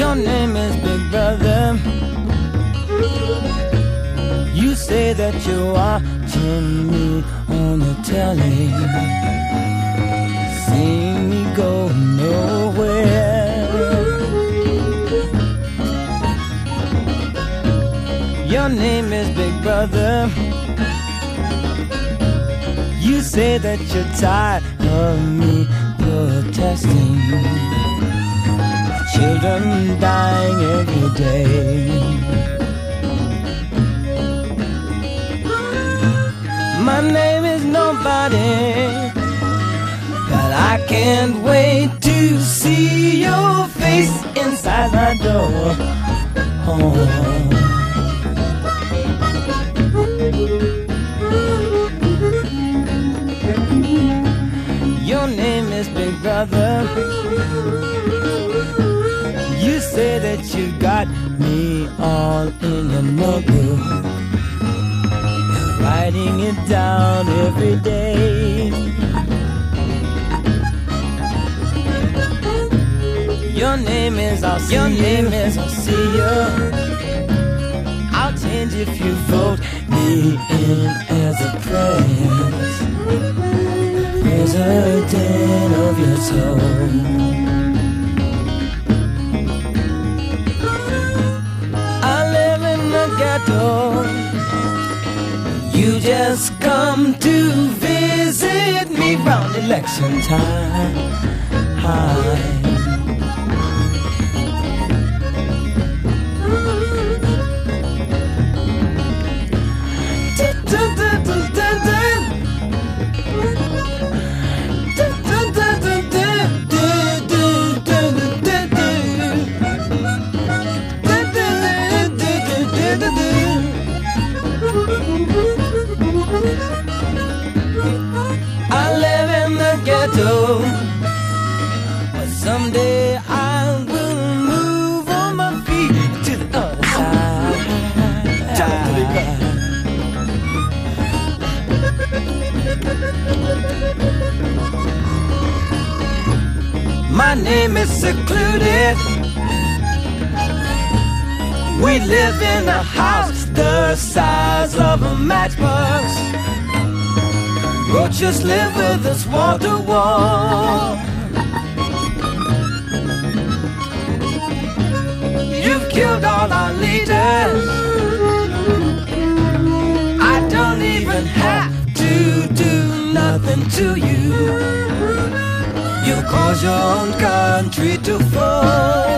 Your name is Big Brother. You say that you're watching me on the telly, seeing me go nowhere. Your name is Big Brother. You say that you're tired of me protesting, children dying every day. My name is nobody, but I can't wait to see your face inside my door. Oh. Your name is Big Brother. You say that you got me all in your notebook, writing it down every day. Your name is I'll see you. I'll change if you vote me in as a president of your soul. I live in the ghetto. You just come to visit me round election time. I live in the ghetto, but someday I will move on my feet to the other side. My name is secluded. We live in a house the size of a matchbox. Roaches live with us wall to wall. You've killed all our leaders. I don't even have to do nothing to you. You cause your own country to fall.